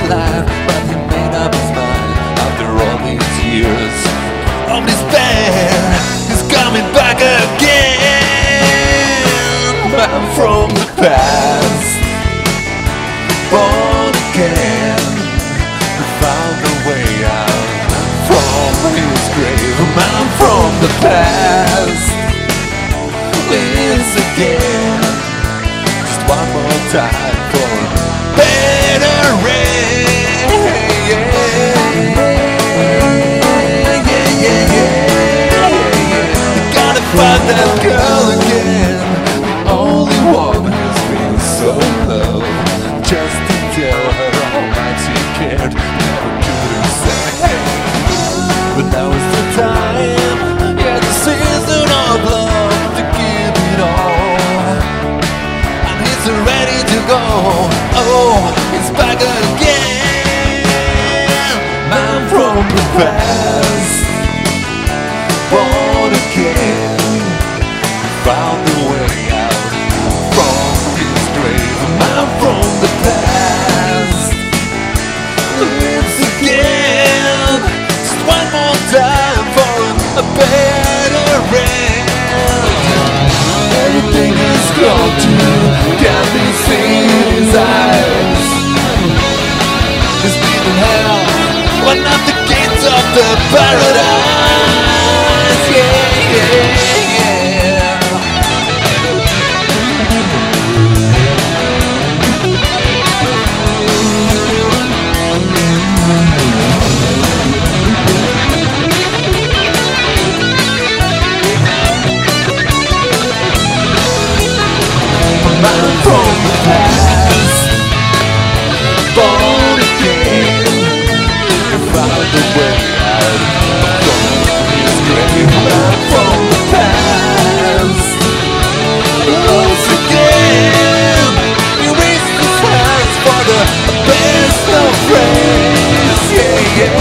life, but he made up his mind after all these years of despair. He's coming back again. Man from the past, born again, he found a way out from his grave. Man from the past lives again, just one more time for a better rain. You gotta find that girl again, the only one who's been so in love, just to tell her how much he cared. Never could say, but now is the time, yeah, the season of love to give it all, and he's ready to go. Oh, he's back again. Man from the past, born again, found a way out from his grave. Man from the past lives again, just one more time for a better rain. Everything is gone to can be seen in his eyes. He's been in hell, but not the gates of the paradise. Yeah, yeah, yeah. Man from the past, born again, he found a way out from his grave. Man from the past loves again, he raised his hands for the best of praise. Yeah, yeah.